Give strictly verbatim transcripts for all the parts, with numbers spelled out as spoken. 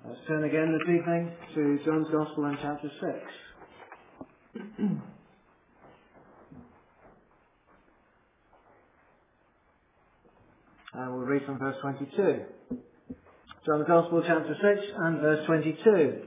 Let's turn again this evening to John's Gospel in chapter six. And we'll read from verse twenty-two. John's Gospel chapter six and verse twenty-two.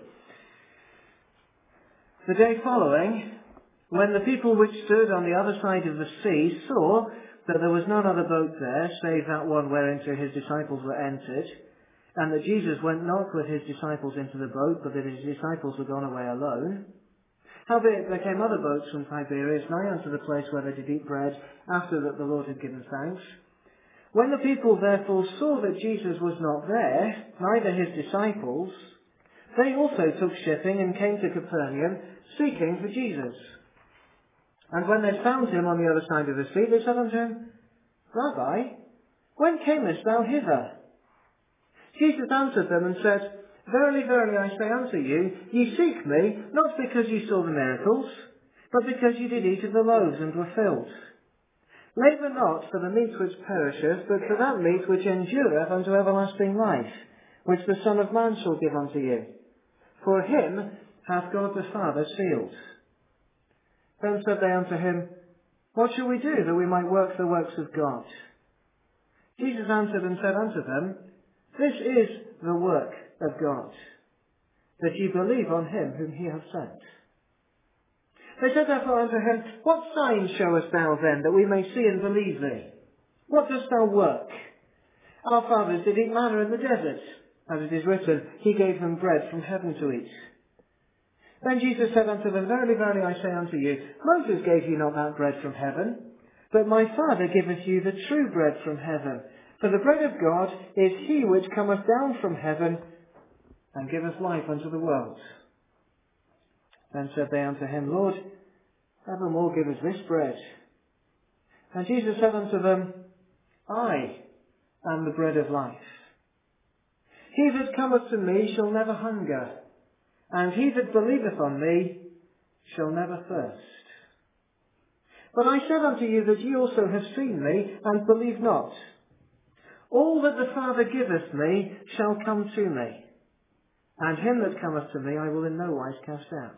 The day following, when the people which stood on the other side of the sea saw that there was none other boat there, save that one whereinto his disciples were entered, and that Jesus went not with his disciples into the boat, but that his disciples were gone away alone. Howbeit there came other boats from Tiberias nigh unto the place where they did eat bread, after that the Lord had given thanks. When the people therefore saw that Jesus was not there, neither his disciples, they also took shipping and came to Capernaum, seeking for Jesus. And when they found him on the other side of the sea, they said unto him, Rabbi, when camest thou hither? Jesus answered them and said, Verily, verily, I say unto you, ye seek me, not because ye saw the miracles, but because ye did eat of the loaves and were filled. Labour not for the meat which perisheth, but for that meat which endureth unto everlasting life, which the Son of Man shall give unto you. For him hath God the Father sealed. Then said they unto him, What shall we do, that we might work the works of God? Jesus answered and said unto them, This is the work of God, that ye believe on him whom he hath sent. They said therefore unto him, What sign showest thou then, that we may see and believe thee? What dost thou work? Our fathers did eat manna in the desert, as it is written, He gave them bread from heaven to eat. Then Jesus said unto them, Verily, verily, I say unto you, Moses gave you not that bread from heaven, but my Father giveth you the true bread from heaven. For the bread of God is he which cometh down from heaven, and giveth life unto the world. Then said they unto him, Lord, evermore give us this bread. And Jesus said unto them, I am the bread of life. He that cometh to me shall never hunger, and he that believeth on me shall never thirst. But I said unto you that ye also have seen me, and believe not. All that the Father giveth me shall come to me, and him that cometh to me I will in no wise cast out.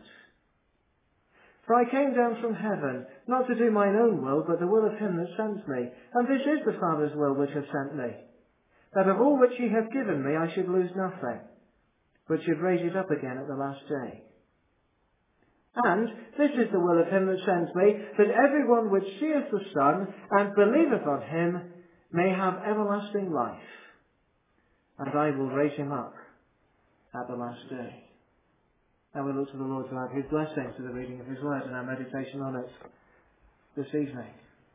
For I came down from heaven, not to do mine own will, but the will of him that sent me. And this is the Father's will which hath sent me, that of all which he hath given me I should lose nothing, but should raise it up again at the last day. And this is the will of him that sent me, that every one which seeth the Son, and believeth on him, may have everlasting life, and I will raise him up at the last day. And we look to the Lord to add his blessing to the reading of his word and our meditation on it this evening.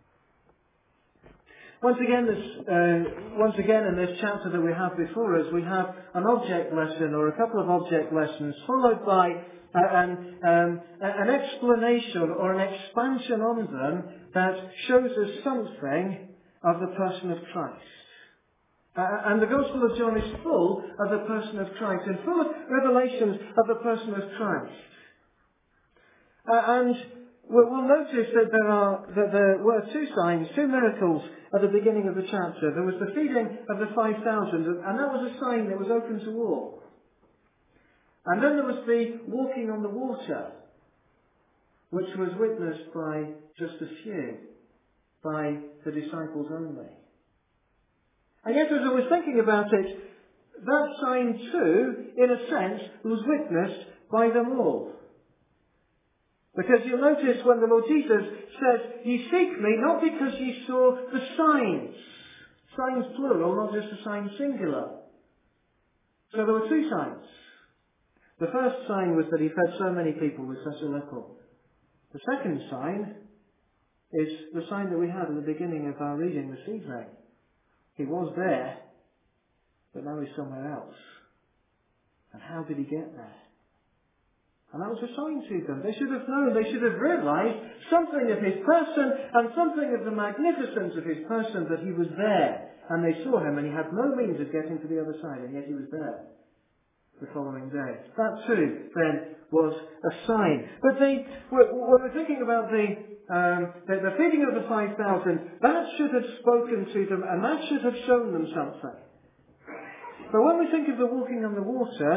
Once again, this, uh, once again in this chapter that we have before us, we have an object lesson or a couple of object lessons followed by uh, an, um, an explanation or an expansion on them that shows us something of the person of Christ. Uh, and the Gospel of John is full of the person of Christ and full of revelations of the person of Christ. Uh, and we'll, we'll notice that there are that there were two signs, two miracles at the beginning of the chapter. There was the feeding of the five thousand, and that was a sign that was open to all. And then there was the walking on the water, which was witnessed by just a few, by the disciples only. And yet, as I was thinking about it, that sign too, in a sense, was witnessed by them all. Because you'll notice when the Lord Jesus says, Ye seek me not because ye saw the signs. Signs plural, not just a sign singular. So there were two signs. The first sign was that he fed so many people with such a little. The second sign is the sign that we had at the beginning of our reading this evening. He was there, but now he's somewhere else. And how did he get there? And that was a sign to them. They should have known, they should have realized something of his person and something of the magnificence of his person, that he was there. And they saw him, and he had no means of getting to the other side, and yet he was there the following day. That too, then, was a sign. But they, when we're thinking about the Um, the, the feeding of the five thousand, that should have spoken to them, and that should have shown them something. But when we think of the walking on the water,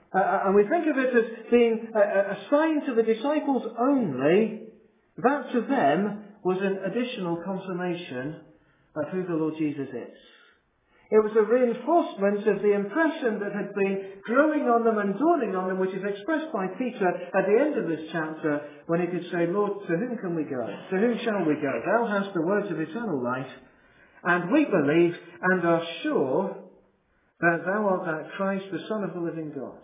uh, and we think of it as being a, a sign to the disciples only, that to them was an additional confirmation of who the Lord Jesus is. It was a reinforcement of the impression that had been growing on them and dawning on them, which is expressed by Peter at the end of this chapter, when he could say, Lord, to whom can we go? To whom shall we go? Thou hast the words of eternal life, and we believe and are sure that thou art that Christ, the Son of the living God.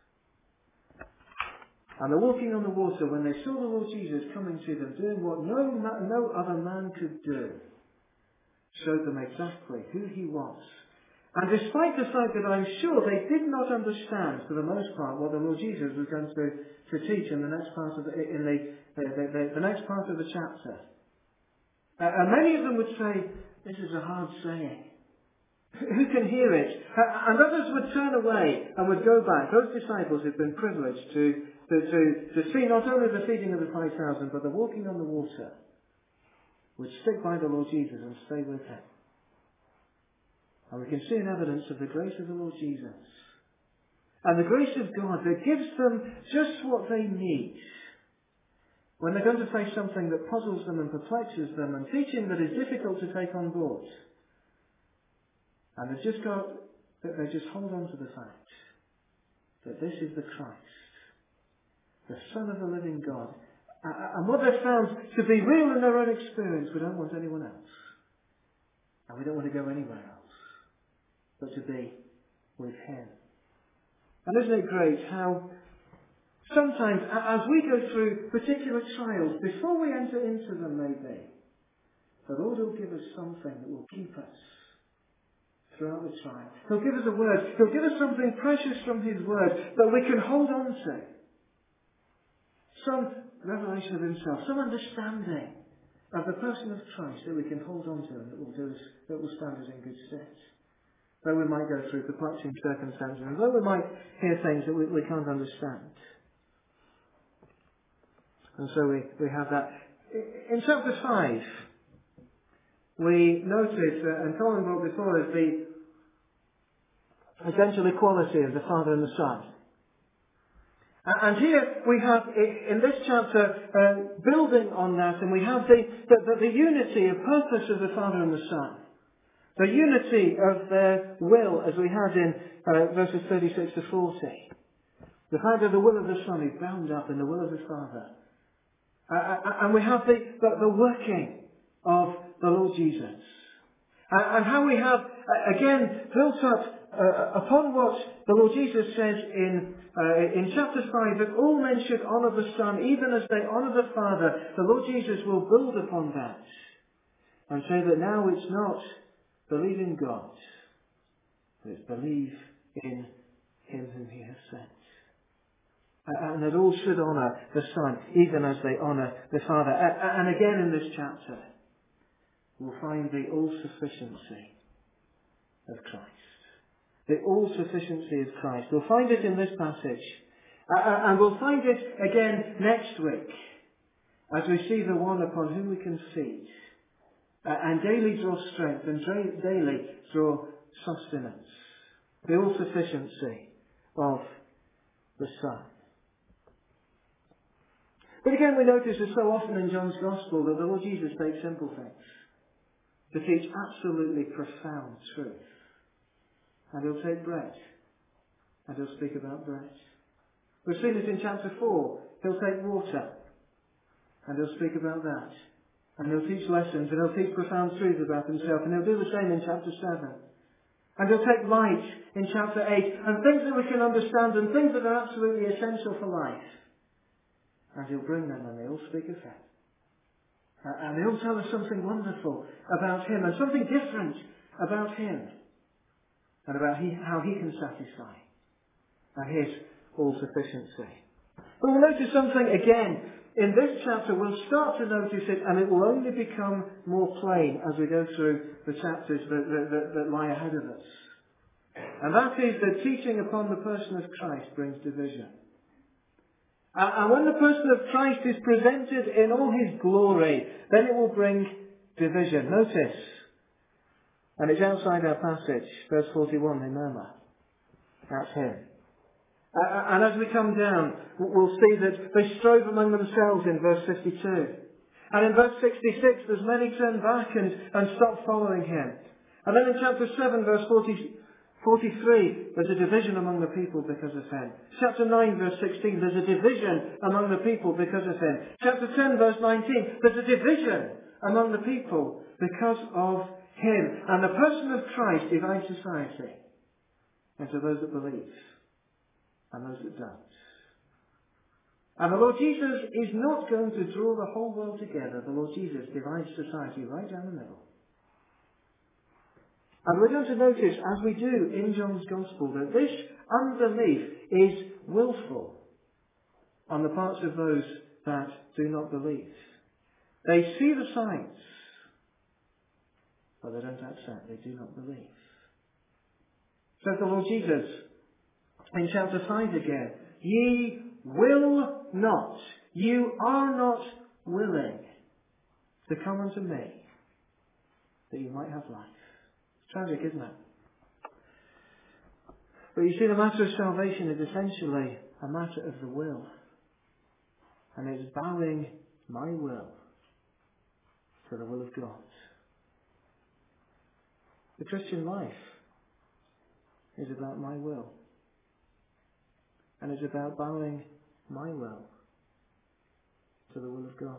And the walking on the water, when they saw the Lord Jesus coming to them, doing what no, ma- no other man could do, showed them exactly who he was. And despite the fact that I'm sure they did not understand, for the most part, what the Lord Jesus was going to, to teach in the next part of the, in the, the, the, the next part of the chapter. Uh, and many of them would say, this is a hard saying. Who can hear it? Uh, and others would turn away and would go back. Those disciples had been privileged to, to, to, to see not only the feeding of the five thousand, but the walking on the water, would stick by the Lord Jesus and stay with him. And we can see an evidence of the grace of the Lord Jesus. And the grace of God that gives them just what they need. When they're going to face something that puzzles them and perplexes them, and teaching that is difficult to take on board. And they've just got, they just hold on to the fact that this is the Christ, the Son of the living God. And what they've found to be real in their own experience, we don't want anyone else. And we don't want to go anywhere else, but to be with him. And isn't it great how sometimes, as we go through particular trials, before we enter into them maybe, the Lord will give us something that will keep us throughout the trial. He'll give us a word. He'll give us something precious from his word that we can hold on to. Some revelation of himself, some understanding of the person of Christ that we can hold on to and that will do us, that will stand us in good stead. Though we might go through perplexing circumstances, and though we might hear things that we, we can't understand. And so we, we have that. In chapter five, we notice, uh, and Colin brought before us, the essential equality of the Father and the Son. And here we have, in this chapter, uh, building on that, and we have the, the, the unity of purpose of the Father and the Son. The unity of their will, as we had in uh, verses thirty-six to forty. The fact that the will of the Son is bound up in the will of the Father. Uh, and we have the, the, the working of the Lord Jesus. Uh, and how we have, uh, again, built up uh, upon what the Lord Jesus says in uh, in chapter five, that all men should honour the Son, even as they honour the Father. The Lord Jesus will build upon that and say that now it's not believe in God, but it's believe in him whom he has sent. And that all should honour the Son, even as they honour the Father. And again in this chapter, we'll find the all-sufficiency of Christ. The all-sufficiency of Christ. We'll find it in this passage. And we'll find it again next week, as we see the one upon whom we can feed. And daily draw strength, and daily draw sustenance. The all-sufficiency of the Son. But again, we notice that so often in John's Gospel that the Lord Jesus takes simple things to teach absolutely profound truth. And he'll take bread, and he'll speak about bread. We've seen it in chapter four. He'll take water, and he'll speak about that. And he'll teach lessons, and he'll teach profound truths about himself. And he'll do the same in chapter seven. And he'll take light in chapter eight, and things that we can understand, and things that are absolutely essential for life. And he'll bring them, and they all speak of him. And he'll tell us something wonderful about him, and something different about him. And about he, how he can satisfy. And his all-sufficiency. But we'll notice something again. In this chapter, we'll start to notice it, and it will only become more plain as we go through the chapters that, that, that, that lie ahead of us. And that is that teaching upon the person of Christ brings division. And when the person of Christ is presented in all his glory, then it will bring division. Notice, and it's outside our passage, verse forty-one, they murmur. That's him. Uh, and as we come down, we'll see that they strove among themselves in verse fifty-two. And in verse sixty-six, there's many turn back and, and stop following him. And then in chapter seven, verse forty, forty-three, there's a division among the people because of him. Chapter nine, verse sixteen, there's a division among the people because of him. Chapter ten, verse nineteen, there's a division among the people because of him. And the person of Christ divides society into those that believe and those that don't. And the Lord Jesus is not going to draw the whole world together. The Lord Jesus divides society right down the middle. And we're going to notice, as we do in John's Gospel, that this unbelief is willful on the parts of those that do not believe. They see the signs, but they don't accept. They do not believe. So the Lord Jesus, in chapter five again, ye will not, you are not willing to come unto me, that you might have life. It's tragic, isn't it? But you see, the matter of salvation is essentially a matter of the will. And it's bowing my will to the will of God. The Christian life is about my will. And it's about bowing my will to the will of God.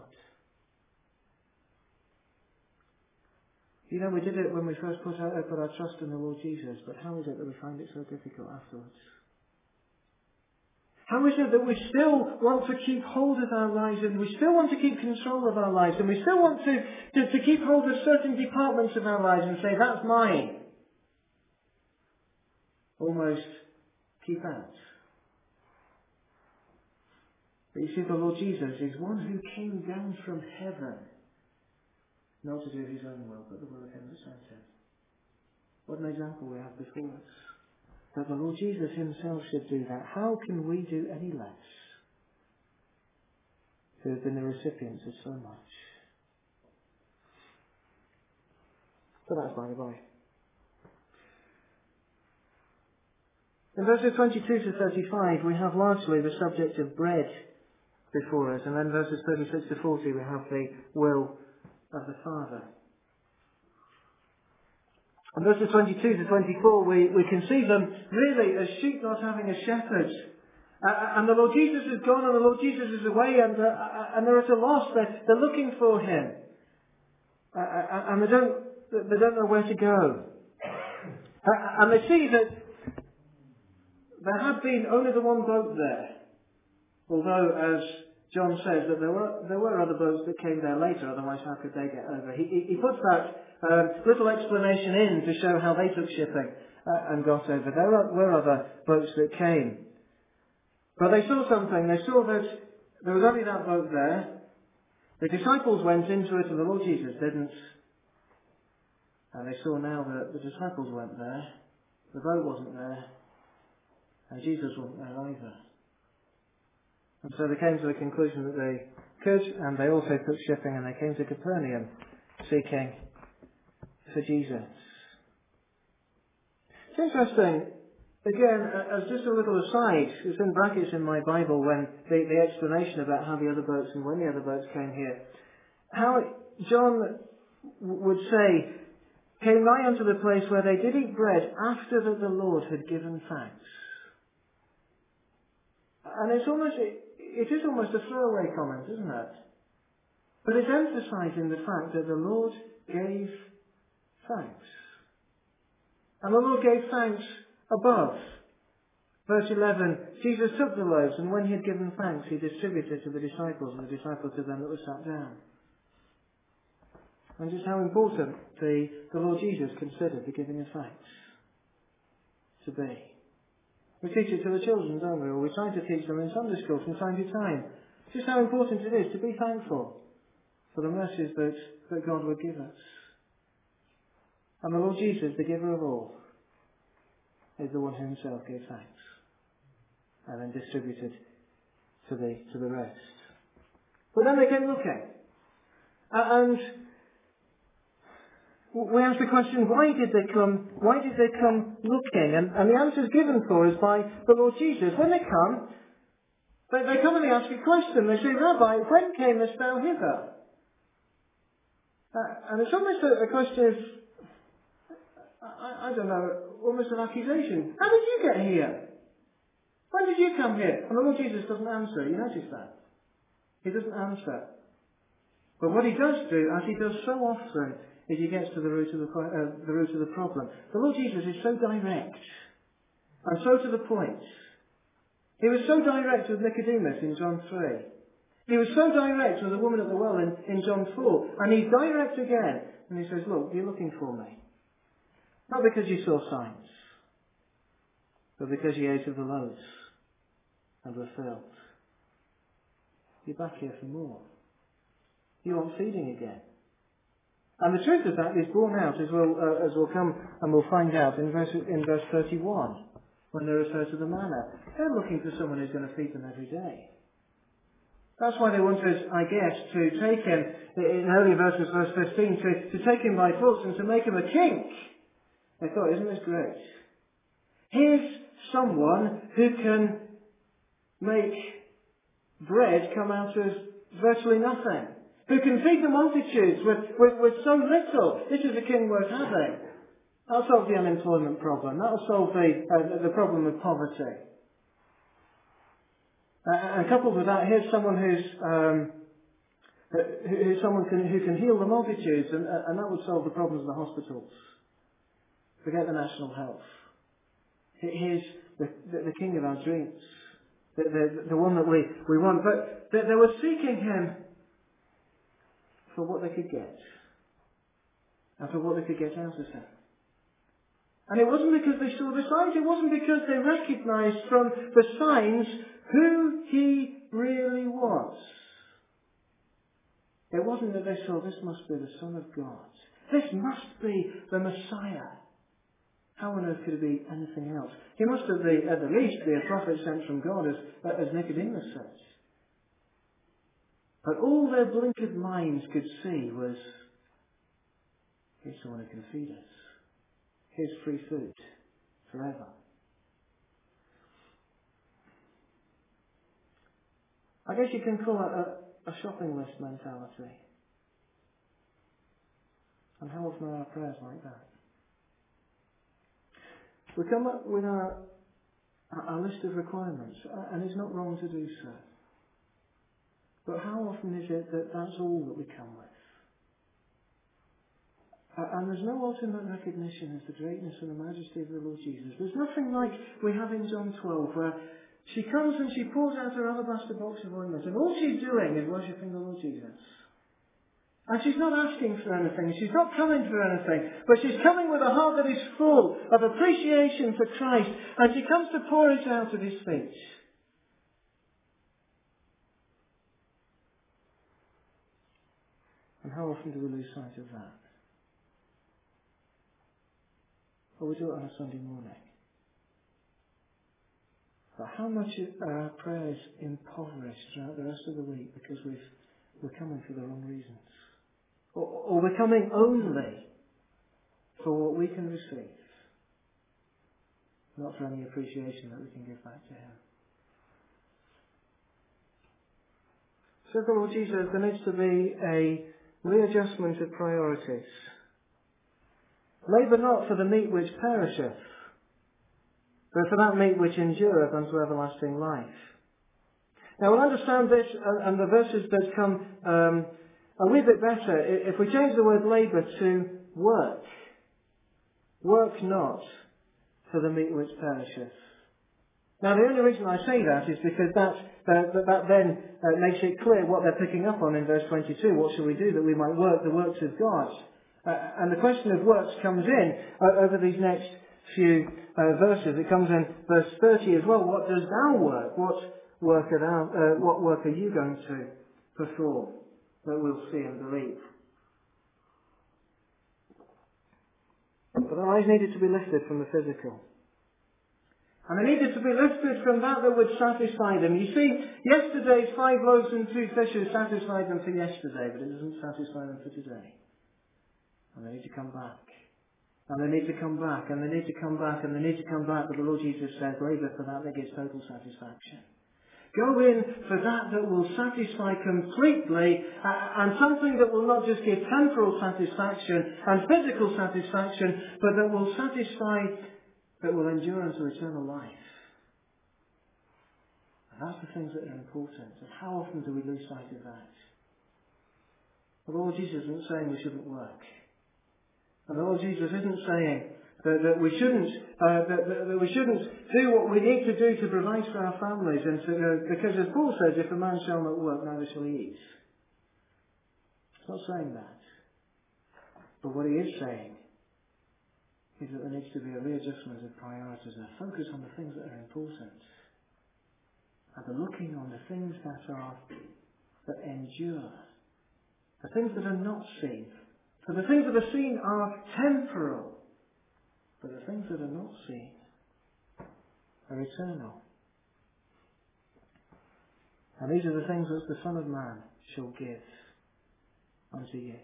You know, we did it when we first put our, put our trust in the Lord Jesus, but how is it that we find it so difficult afterwards? How is it that we still want to keep hold of our lives, and we still want to keep control of our lives, and we still want to, to, to keep hold of certain departments of our lives and say, that's mine? Almost keep out. But you see, the Lord Jesus is one who came down from heaven, not to do his own will, but the will of him that sent him. What an example we have before us. That the Lord Jesus himself should do that. How can we do any less, who have been the recipients of so much? So that's by the by. In verses twenty-two to thirty-five, we have largely the subject of bread before us, and then verses thirty-six to forty, we have the will of the Father. In verses twenty-two to twenty-four, we, we can see them really as sheep not having a shepherd. Uh, and the Lord Jesus is gone, and the Lord Jesus is away, and, uh, and they're at a loss. They're, they're looking for him. Uh, and they don't, they don't know where to go. Uh, and they see that there had been only the one boat there. Although, as John says, that there were there were other boats that came there later, otherwise how could they get over? He, he, he puts that um, little explanation in to show how they took shipping uh, and got over. There were, were other boats that came. But they saw something. They saw that there was only that boat there. The disciples went into it and the Lord Jesus didn't. And they saw now that the disciples went there. The boat wasn't there. And Jesus wasn't there either. And so they came to the conclusion that they could, and they also took shipping, and they came to Capernaum seeking for Jesus. It's interesting, again, as just a little aside, it's in brackets in my Bible when the, the explanation about how the other boats and when the other boats came here, how John would say, came nigh unto the place where they did eat bread after that the Lord had given thanks. And it's almost, it is almost a throwaway comment, isn't it? But it's emphasizing the fact that the Lord gave thanks. And the Lord gave thanks above. Verse eleven, Jesus took the loaves, and when he had given thanks, he distributed to the disciples, and the disciples to them that were sat down. And just how important the, the Lord Jesus considered the giving of thanks to be. We teach it to the children, don't we? Or we try to teach them in Sunday school from time to time. Just how important it is to be thankful for the mercies that, that God would give us. And the Lord Jesus, the giver of all, is the one who himself gave thanks and then distributed to the, to the rest. But then they came looking. And we ask the question, why did they come, why did they come looking? And, and the answer is given for us by the Lord Jesus. When they come, they, they come and they ask a question. They say, Rabbi, when camest thou hither? Uh, and it's almost a, a question of, I, I don't know, almost an accusation. How did you get here? When did you come here? And the Lord Jesus doesn't answer. You notice that? He doesn't answer. But what he does do, as he does so often, is he gets to the root of the, uh, the root of the problem. The Lord Jesus is so direct and so to the point. He was so direct with Nicodemus in John three. He was so direct with the woman at the well in, in John four. And he's direct again. And he says, look, you're looking for me. Not because you saw signs, but because you ate of the loaves and were filled. You're back here for more. You want feeding again. And the truth of that is borne out, as we'll, uh, as we'll come and we'll find out in verse, in verse thirty-one, when they refer to the manna. They're looking for someone who's going to feed them every day. That's why they wanted, I guess, to take him, in earlier verses, verse fifteen, to, to take him by force and to make him a king. They thought, isn't this great? Here's someone who can make bread come out of virtually nothing. Who can feed the multitudes with, with, with so little. This is a king worth having. That'll solve the unemployment problem. That'll solve the, uh, the problem of poverty. Uh, and coupled with that, here's someone who's, um, who, who's someone can, who can heal the multitudes, and, uh, and that would solve the problems of the hospitals. Forget the national health. Here's the, the, the king of our dreams. The, the, the one that we, we want. But they, they were seeking him for what they could get. And for what they could get out of him. And it wasn't because they saw the signs. It wasn't because they recognised from the signs who he really was. It wasn't that they saw, this must be the Son of God. This must be the Messiah. How on earth could it be anything else? He must have been, at the least, be a prophet sent from God, as, as Nicodemus says. But all their blinkered minds could see was, here's someone who can feed us. Here's free food forever. I guess you can call it a, a shopping list mentality. And how often are our prayers like that? We come up with our, our list of requirements, and it's not wrong to do so. But how often is it that that's all that we come with? Uh, and there's no ultimate recognition of the greatness and the majesty of the Lord Jesus. There's nothing like we have in John twelve, where she comes and she pours out her alabaster box of ointment, and all she's doing is worshipping the Lord Jesus. And she's not asking for anything, she's not coming for anything, but she's coming with a heart that is full of appreciation for Christ, and she comes to pour it out at his feet. And how often do we lose sight of that? Or we do it on a Sunday morning. But how much are our prayers impoverished throughout the rest of the week because we've, we're coming for the wrong reasons? Or, or we're coming only for what we can receive, not for any appreciation that we can give back to him. So the Lord Jesus, there needs to be a readjustment of priorities. Labour not for the meat which perisheth, but for that meat which endureth unto everlasting life. Now we'll understand this uh, and the verses that come um, a wee bit better if we change the word labour to work. Work not for the meat which perisheth. Now the only reason I say that is because that, uh, that, that then uh, makes it clear what they're picking up on in verse twenty-two. What shall we do that we might work the works of God? Uh, and the question of works comes in uh, over these next few uh, verses. It comes in verse thirty as well. What does thou work? What work are thou, uh, what work are you going to perform that we'll see and believe? But our eyes needed to be lifted from the physical. And they needed to be lifted from that that would satisfy them. You see, yesterday's five loaves and two fishes satisfied them for yesterday, but it doesn't satisfy them for today. And they need to come back. And they need to come back, and they need to come back, and they need to come back. But the Lord Jesus says, labour for that that gives total satisfaction. Go in for that that will satisfy completely, uh, and something that will not just give temporal satisfaction and physical satisfaction, but that will satisfy, that will endure unto eternal life. And that's the things that are important. And how often do we lose sight of that? The Lord Jesus isn't saying we shouldn't work. And the Lord Jesus isn't saying that, that we shouldn't uh, that, that, that we shouldn't do what we need to do to provide for our families, and to, uh, because as Paul says, if a man shall not work, neither shall he eat. He's not saying that. But what he is saying is that there needs to be a readjustment of priorities and a focus on the things that are important, and the looking on the things that are that endure, the things that are not seen. For the things that are seen are temporal, but the things that are not seen are eternal. And these are the things which the Son of Man shall give unto you.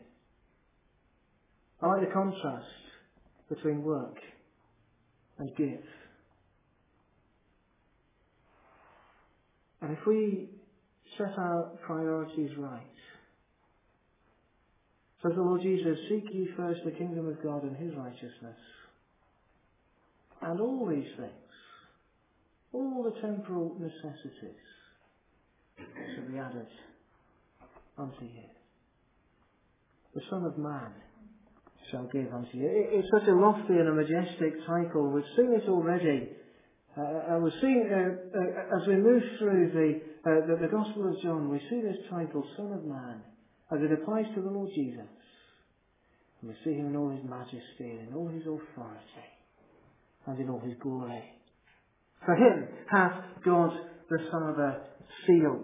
I like the contrast between work and give. And if we set our priorities right, says the Lord Jesus, seek ye first the kingdom of God and his righteousness, and all these things, all the temporal necessities, shall be added unto you. The Son of Man shall give unto you. It's such a lofty and a majestic title. We've seen it already. Uh, and we've seen, uh, uh, as we move through the, uh, the, the Gospel of John, we see this title, Son of Man, as it applies to the Lord Jesus. And we see him in all his majesty, and in all his authority, and in all his glory. For him hath God the Father sealed.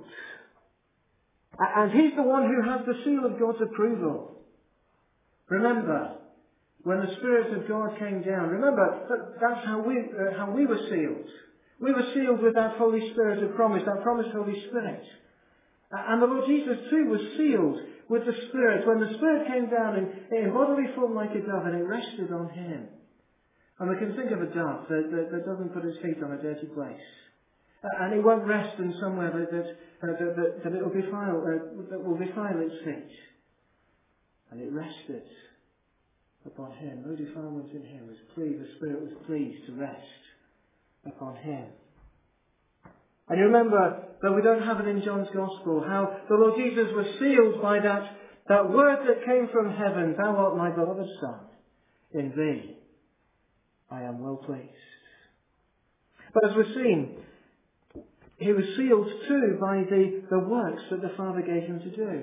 And he's the one who has the seal of God's approval. Remember, when the Spirit of God came down, remember, that that's how we, uh, how we were sealed. We were sealed with that Holy Spirit of promise, that promised Holy Spirit. And the Lord Jesus too was sealed with the Spirit when the Spirit came down in, in bodily form like a dove, and it rested on him. And we can think of a dove that, that, that doesn't put its feet on a dirty place. Uh, and it won't rest in somewhere that, that, uh, that, that, that, it will defile, uh, that will defile its feet. And it rested upon him. No defilement in him was pleased. The Spirit was pleased to rest upon him. And you remember that we don't have it in John's Gospel, how the Lord Jesus was sealed by that, that word that came from heaven, Thou art my beloved Son, in thee I am well pleased. But as we've seen, he was sealed too by the, the works that the Father gave him to do.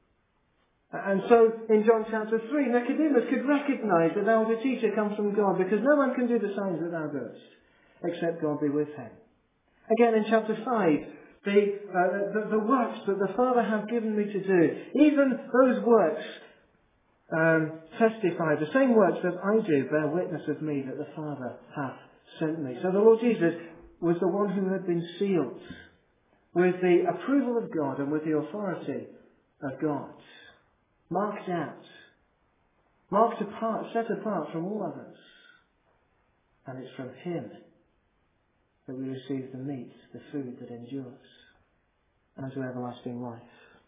And so in John chapter three, Nicodemus could recognise that thou art a teacher come from God, because no one can do the signs that thou doest, except God be with him. Again in chapter five, the, uh, the, the works that the Father hath given me to do, even those works um, testify, the same works that I do bear witness of me that the Father hath sent me. So the Lord Jesus was the one who had been sealed with the approval of God and with the authority of God. Marked out, marked apart, set apart from all others. And it's from him that we receive the meat, the food that endures unto everlasting life.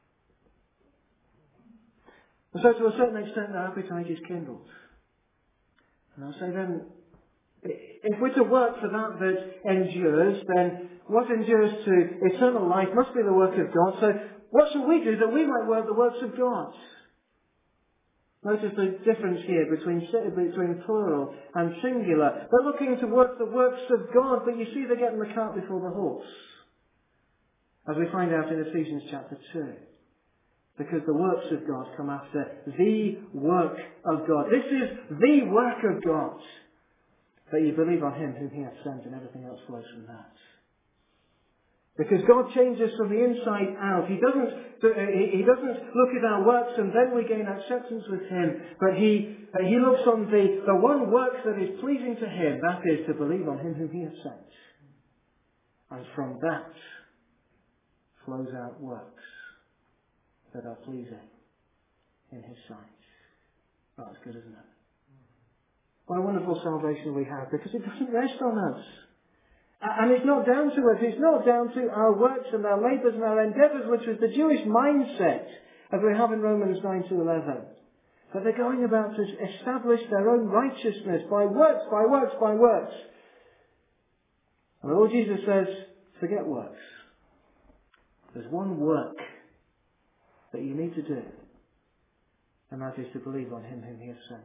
And so to a certain extent our appetite is kindled. And I'll say then, if we're to work for that that endures, then what endures to eternal life must be the work of God. So what shall we do that we might work the works of God? Notice the difference here between, between plural and singular. They're looking to work the works of God, but you see they're getting the cart before the horse. As we find out in Ephesians chapter two. Because the works of God come after the work of God. This is the work of God. That you believe on him whom he hath sent, and everything else flows from that. Because God changes from the inside out. He doesn't, he doesn't look at our works and then we gain acceptance with him. But he, he looks on the, the one work that is pleasing to him. That is to believe on him whom he hath sent. And from that flows out works that are pleasing in his sight. Oh, that's good, isn't it? What a wonderful salvation we have, because it doesn't rest on us. And it's not down to us. It's not down to our works and our labours and our endeavours, which was the Jewish mindset, as we have in Romans nine to eleven. But they're going about to establish their own righteousness by works, by works, by works. And the Lord Jesus says, forget works. There's one work that you need to do, and that is to believe on him whom he has sent.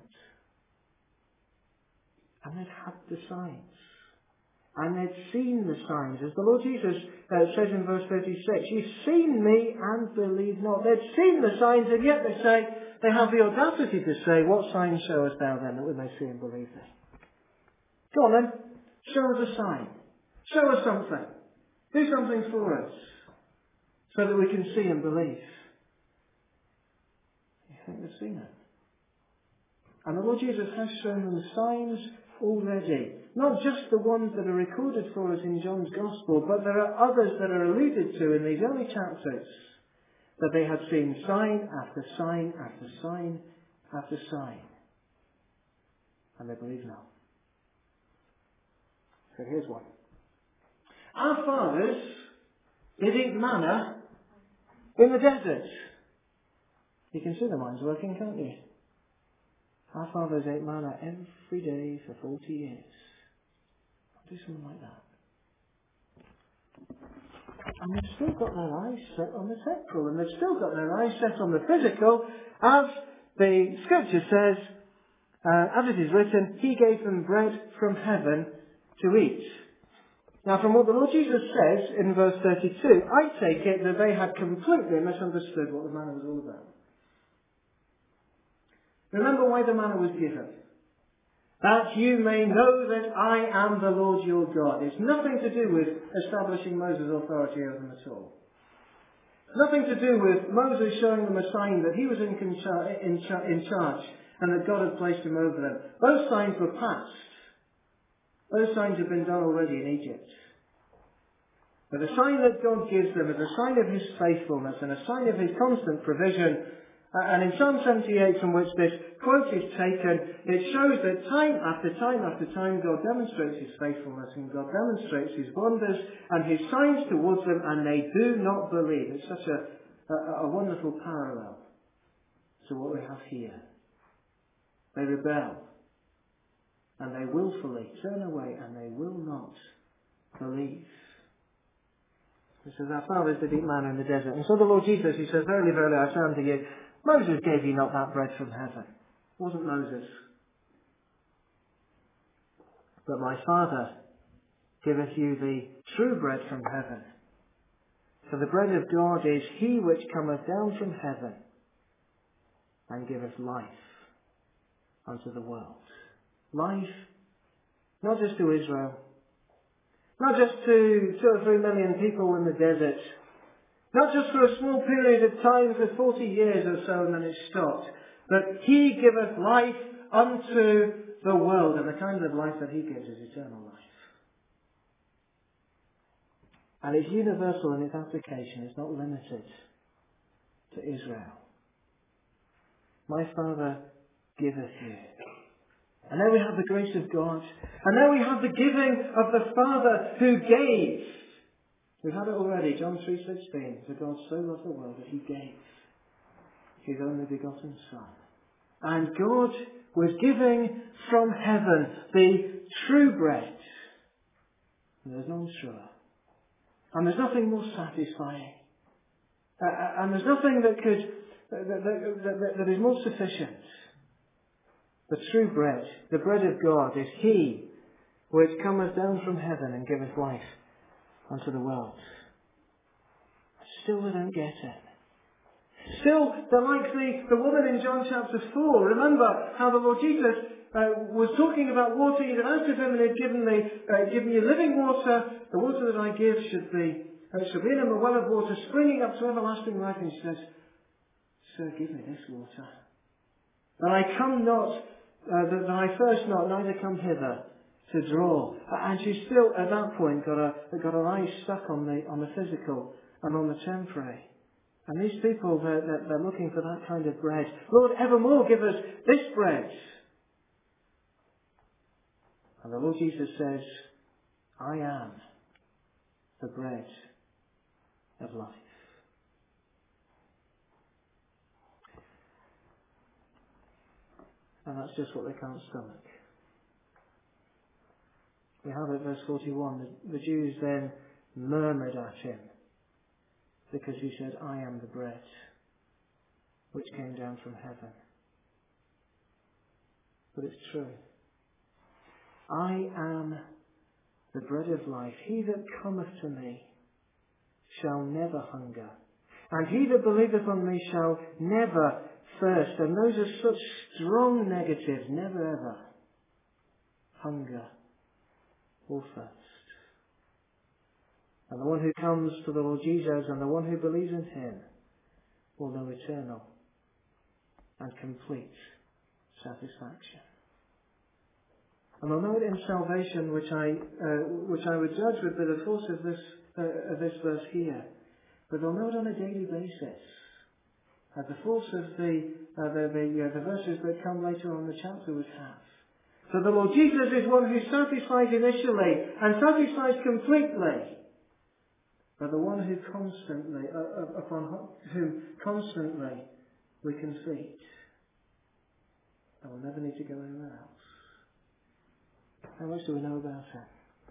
And they'd had the signs. And they'd seen the signs. As the Lord Jesus uh, says in verse thirty-six, you've seen me and believe not. They'd seen the signs, and yet they say, they have the audacity to say, what sign showest thou then that we may see and believe thee? Go on then, show us a sign. Show us something. Do something for us, so that we can see and believe. You think they've seen it? And the Lord Jesus has shown them signs already. Not just the ones that are recorded for us in John's Gospel, but there are others that are alluded to in these early chapters, that they had seen sign after sign after sign after sign. And they believe now. So here's one. Our fathers did eat manna in the desert. You can see the minds working, can't you? Our fathers ate manna every day for forty years. I'll do something like that. And they've still got their eyes set on the temporal, and they've still got their eyes set on the physical, as the scripture says, uh, as it is written, he gave them bread from heaven to eat. Now, from what the Lord Jesus says in verse thirty-two, I take it that they had completely misunderstood what the manna was all about. Remember why the manna was given. That you may know that I am the Lord your God. It's nothing to do with establishing Moses' authority over them at all. Nothing to do with Moses showing them a sign that he was in, in, in charge and that God had placed him over them. Those signs were past. Those signs have been done already in Egypt. But the sign that God gives them is a sign of his faithfulness and a sign of his constant provision. And in Psalm seventy-eight, from which this quote is taken, it shows that time after time after time God demonstrates his faithfulness and God demonstrates his wonders and his signs towards them, and they do not believe. It's such a, a, a wonderful parallel to what we have here. They rebel, and they willfully turn away, and they will not believe. He says, our fathers did eat manna in the desert. And so the Lord Jesus, he says, verily, verily, I say unto you, Moses gave you not that bread from heaven. It wasn't Moses. But my Father giveth you the true bread from heaven. For the bread of God is he which cometh down from heaven and giveth life unto the world. Life, not just to Israel, not just to two or three million people in the desert, not just for a small period of time, for forty years or so, and then it stopped. But he giveth life unto the world, and the kind of life that he gives is eternal life. And it's universal in its application. It's not limited to Israel. My Father giveth you. And there we have the grace of God. And there we have the giving of the Father who gave. We've had it already, John three sixteen. For God so loved the world that he gave his only begotten Son. And God was giving from heaven the true bread. And there's none truer. And there's nothing more satisfying. Uh, and there's nothing that could that, that, that, that is more sufficient. The true bread, the bread of God, is he which cometh down from heaven and giveth life unto the world. Still they don't get it. Still, they're like the, the woman in John chapter four. Remember how the Lord Jesus uh, was talking about water. He'd asked of him and had given, me, uh, given you living water. The water that I give should be, uh, should be in him a well of water springing up to everlasting life. And she says, Sir, give me this water. That I come not, uh, that I thirst not, neither come hither to draw. And she's still, at that point, got her, got her eyes stuck on the, on the physical and on the temporary. And these people, they're, they're, they're looking for that kind of bread. Lord, evermore give us this bread. And the Lord Jesus says, I am the bread of life. And that's just what they can't stomach. We have it, verse forty-one. The, the Jews then murmured at him because he said, I am the bread which came down from heaven. But it's true. I am the bread of life. He that cometh to me shall never hunger, and he that believeth on me shall never thirst. And those are such strong negatives. Never ever hunger or thirst. And the one who comes to the Lord Jesus and the one who believes in him will know eternal and complete satisfaction. And we'll know it in salvation, which I uh, which I would judge with the force of this uh, of this verse here. But we'll know it on a daily basis. At the force of the uh, the the, uh, the verses that come later on in the chapter would have. So the Lord Jesus is one who satisfies initially and satisfies completely. But the one who constantly, uh, upon whom constantly we can feed. And we'll never need to go anywhere else. How much do we know about him?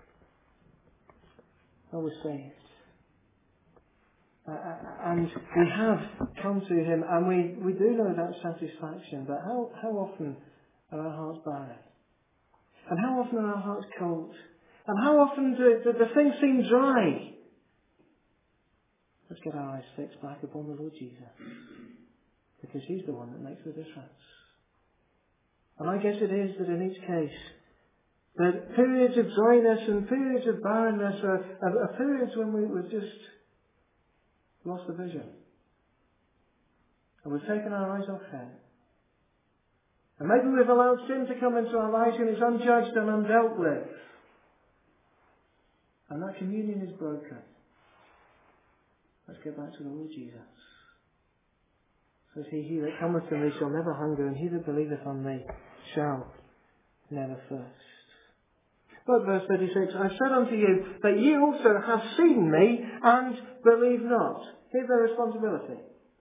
Well, we're saved. Uh, and we have come to him, and we, we do know that satisfaction, but how, how often are our hearts barren? And how often are our hearts cold? And how often do, do the things seem dry? Let's get our eyes fixed back upon the Lord Jesus, because he's the one that makes the difference. And I guess it is that in each case, that periods of dryness and periods of barrenness are, are, are periods when we, we've just lost the vision. And we've taken our eyes off him. And maybe we've allowed sin to come into our lives and it's unjudged and undealt with. And that communion is broken. Let's get back to the Lord Jesus. Says he, he that cometh to me shall never hunger, and he that believeth on me shall never thirst. But verse thirty-six, I said unto you that ye also have seen me and believe not. Here's their responsibility.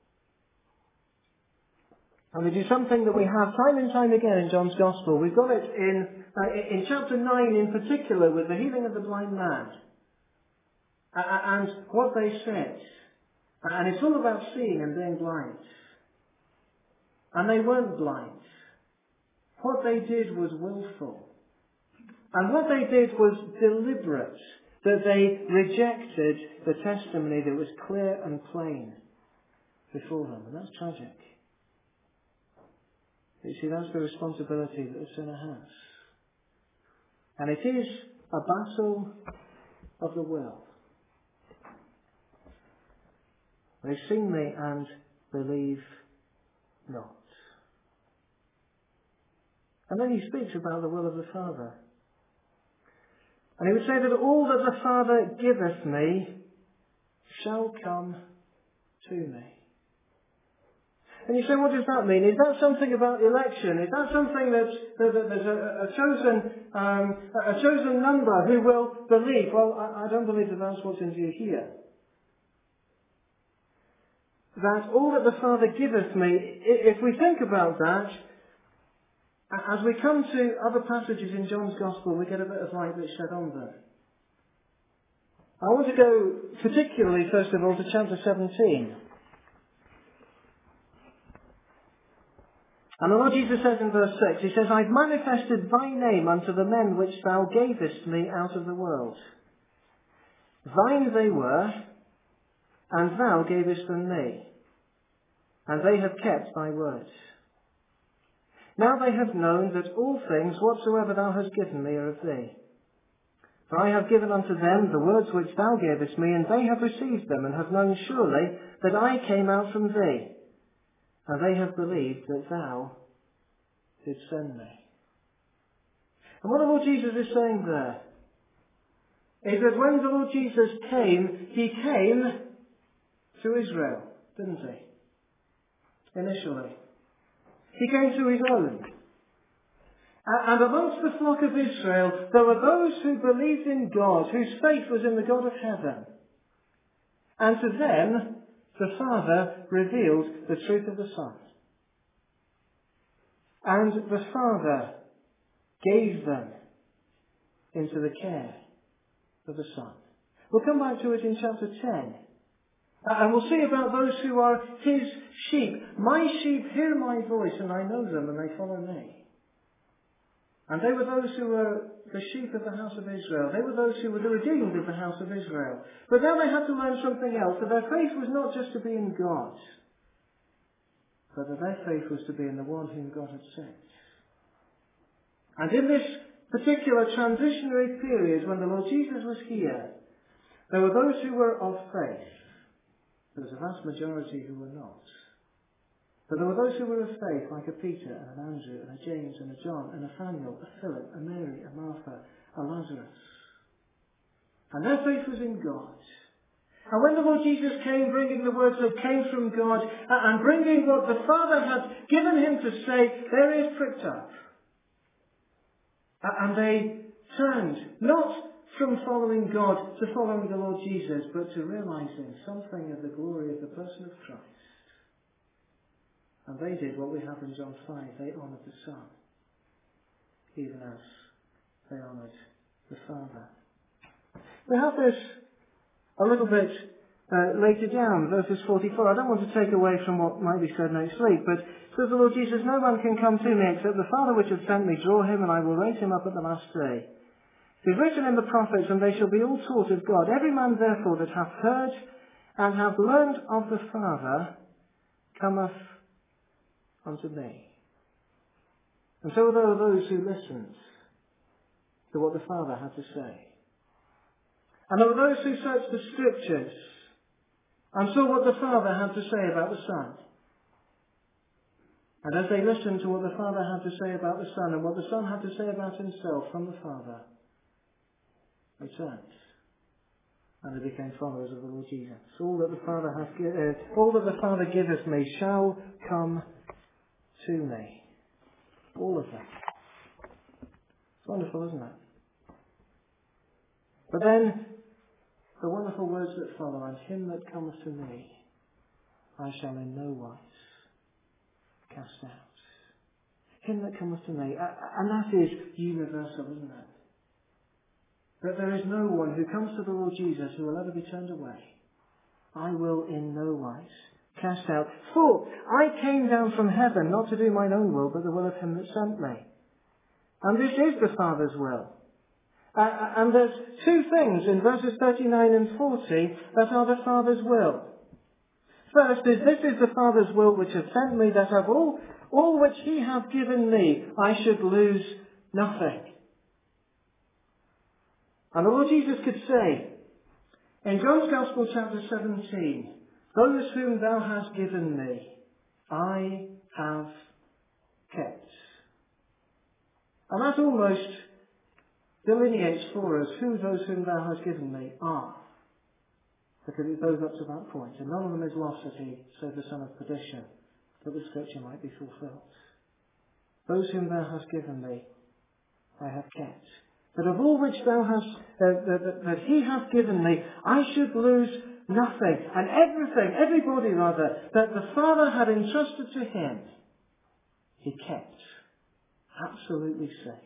And it is something that we have time and time again in John's Gospel. We've got it in, uh, in chapter nine in particular with the healing of the blind man. Uh, and what they said. And it's all about seeing and being blind. And they weren't blind. What they did was willful. And what they did was deliberate. That they rejected the testimony that was clear and plain before them. And that's tragic. You see, that's the responsibility that the sinner has. And it is a battle of the will. They've seen me and believe not. And then he speaks about the will of the Father. And he would say that all that the Father giveth me shall come to me. And you say, what does that mean? Is that something about election? Is that something that's, that, that there's a, a chosen um, a chosen number who will believe? Well, I, I don't believe that that's what's in view here. That all that the Father giveth me, if we think about that, as we come to other passages in John's Gospel, we get a bit of light that's shed on them. I want to go particularly, first of all, to chapter seventeen. And the Lord Jesus says in verse six, he says, I've manifested thy name unto the men which thou gavest me out of the world. Thine they were, and thou gavest them me, and they have kept thy word. Now they have known that all things whatsoever thou hast given me are of thee. For I have given unto them the words which thou gavest me, and they have received them, and have known surely that I came out from thee. And they have believed that thou didst send me. And what the Lord Jesus is saying there is that when the Lord Jesus came, he came to Israel. didn't he? Initially. He came to his own. And amongst the flock of Israel, there were those who believed in God, whose faith was in the God of heaven. And to them, the Father revealed the truth of the Son. And the Father gave them into the care of the Son. We'll come back to it in chapter ten. And we'll see about those who are his sheep. My sheep hear my voice, and I know them, and they follow me. And they were those who were the sheep of the house of Israel. They were those who were the redeemed of the house of Israel. But now they had to learn something else, that their faith was not just to be in God, but that their faith was to be in the one whom God had sent. And in this particular transitionary period, when the Lord Jesus was here, there were those who were of faith. There was a vast majority who were not. But there were those who were of faith, like a Peter and an Andrew and a James and a John, a Nathaniel, a Philip, a Mary, a Martha, a Lazarus. And their faith was in God. And when the Lord Jesus came, bringing the words that came from God, and bringing what the Father had given him to say, their ears pricked up. And they turned, not from following God to following the Lord Jesus, but to realizing something of the glory of the person of Christ. And they did what we have in John five. They honoured the Son, even as they honoured the Father. We have this a little bit uh, later down, verses forty-four. I don't want to take away from what might be said next week, but says the Lord Jesus, no one can come to me except the Father which hath sent me draw him, and I will raise him up at the last day. It is written in the prophets, and they shall be all taught of God. Every man therefore that hath heard and hath learned of the Father cometh unto me. And so there were those who listened to what the Father had to say. And there were those who searched the Scriptures and saw what the Father had to say about the Son. And as they listened to what the Father had to say about the Son and what the Son had to say about himself from the Father, they turned and they became followers of the Lord Jesus. All that the Father hath, uh, all that the Father giveth me shall come to me. All of them. It's wonderful, isn't it? But then the wonderful words that follow, and him that cometh to me I shall in no wise cast out. Him that cometh to me, and that is universal, isn't it? That there is no one who comes to the Lord Jesus who will ever be turned away. I will in no wise cast out. For I came down from heaven not to do mine own will, but the will of him that sent me. And this is the Father's will. Uh, and there's two things in verses thirty-nine and forty that are the Father's will. First is, this is the Father's will which hath sent me, that of all, all which he hath given me, I should lose nothing. And the Lord Jesus could say, in John's Gospel chapter seventeen, those whom thou hast given me, I have kept. And that almost delineates for us who those whom thou hast given me are. Because it goes up to that point. And none of them is lost, as he save the son of perdition, that the scripture might be fulfilled. Those whom thou hast given me, I have kept. That of all which thou hast, uh, that, that, that he hath given me, I should lose nothing. And everything, everybody rather, that the Father had entrusted to him, he kept. Absolutely safe.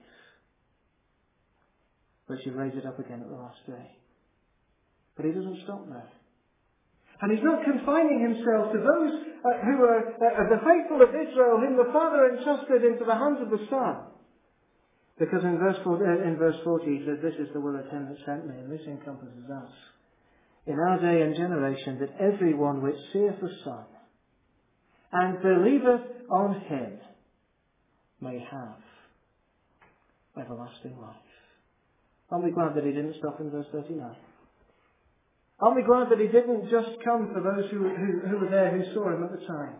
But you raise it up again at the last day. But he doesn't stop there. And he's not confining himself to those uh, who are uh, the faithful of Israel, whom the Father entrusted into the hands of the Son. Because in verse forty, uh, in verse forty he says, this is the will of him that sent me, and this encompasses us. In our day and generation, that everyone which seeth the Son and believeth on him may have everlasting life. Aren't we glad that he didn't stop in verse thirty-nine? Aren't we glad that he didn't just come for those who, who, who were there, who saw him at the time,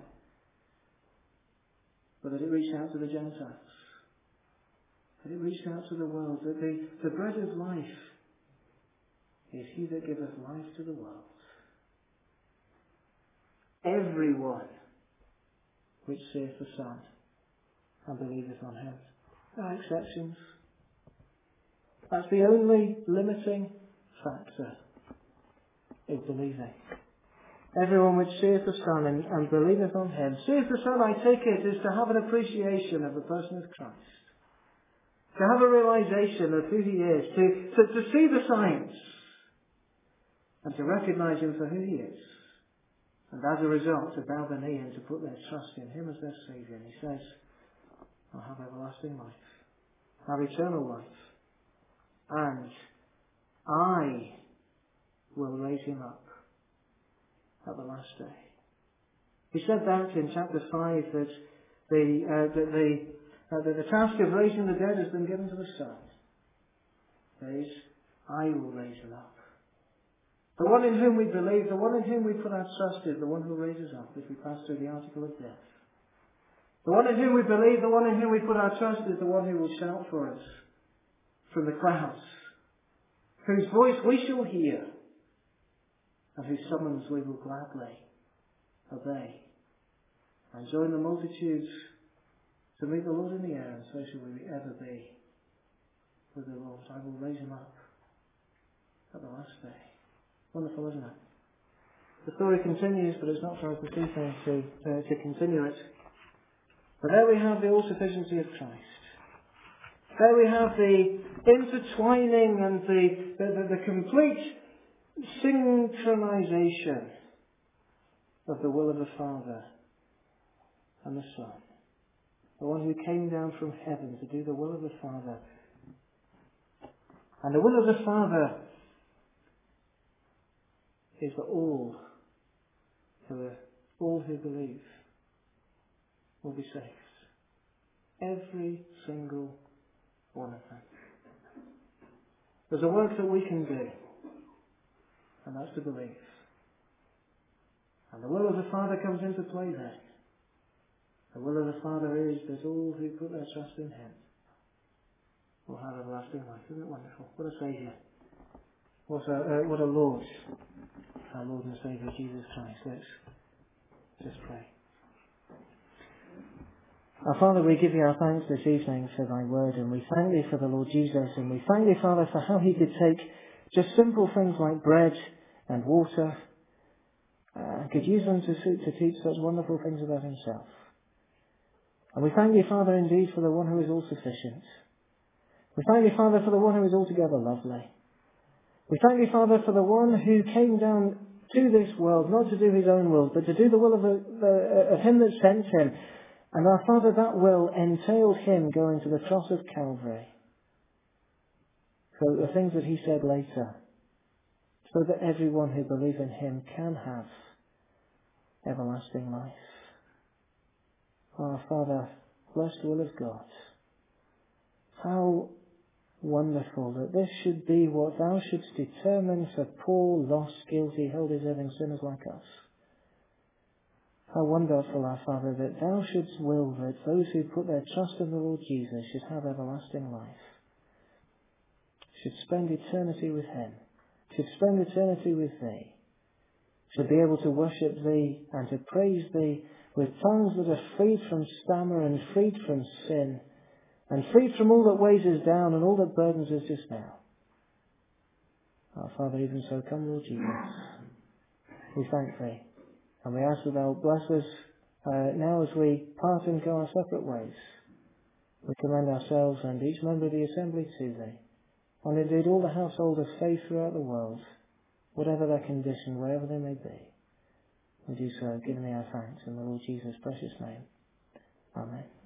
but that it reached out to the Gentiles, that it reached out to the world, that the, the bread of life is he that giveth life to the world. everyone which seeth the Son and believeth on him. No exceptions. That's the only limiting factor is believing. Everyone which seeth the Son and, and believeth on him. Seeth the Son, I take it, is to have an appreciation of the person of Christ. To have a realization of who he is. To, to, to see the signs. And to recognize him for who he is. And as a result, to bow the knee and to put their trust in him as their Saviour. And he says, I'll have everlasting life. Have eternal life. And I will raise him up at the last day. He said that in chapter five, that the, uh, that the, uh, that the task of raising the dead has been given to the Son. That is, I will raise him up. The one in whom we believe, the one in whom we put our trust is the one who raises up as we pass through the article of death. The one in whom we believe, the one in whom we put our trust is the one who will shout for us from the clouds, whose voice we shall hear, and whose summons we will gladly obey, and join the multitudes to meet the Lord in the air, and so shall we ever be with the Lord. I will raise him up at the last day. Wonderful, isn't it? The story continues, but it's not for us to see things to, uh, to continue it. But there we have the all-sufficiency of Christ. There we have the intertwining and the, the, the, the complete synchronization of the will of the Father and the Son. The one who came down from heaven to do the will of the Father. And the will of the Father is that all who, all who believe will be saved. Every single one of them. There's a work that we can do, and that's to believe. And the will of the Father comes into play then. The will of the Father is that all who put their trust in him will have everlasting life. Isn't it wonderful? What a Saviour. What a, uh, what a Lord. Our Lord and Saviour, Jesus Christ. Let's just pray. Our Father, we give you our thanks this evening for thy word, and we thank thee for the Lord Jesus, and we thank thee, Father, for how he could take just simple things like bread and water, uh, and could use them to, to teach such wonderful things about himself. And we thank thee, Father, indeed, for the one who is all-sufficient. We thank thee, Father, for the one who is altogether lovely. We thank thee, Father, for the one who came down to this world, not to do his own will, but to do the will of, the, the, of him that sent him. And our Father, that will entailed him going to the cross of Calvary. So the things that he said later, so that everyone who believes in him can have everlasting life. Our Father, blessed will of God, how wonderful that this should be what thou shouldst determine for poor, lost, guilty, hell-deserving sinners like us. How wonderful, our Father, that thou shouldst will that those who put their trust in the Lord Jesus should have everlasting life, should spend eternity with him, should spend eternity with thee, should be able to worship thee and to praise thee with tongues that are freed from stammer and freed from sin, and freed from all that weighs us down and all that burdens us just now. Our Father, even so, come, Lord Jesus. We thank thee, and we ask that thou bless us uh, now as we part and go our separate ways. We commend ourselves and each member of the assembly to thee, and indeed all the household of faith throughout the world, whatever their condition, wherever they may be. We do so, giving thee our thanks in the Lord Jesus' precious name. Amen.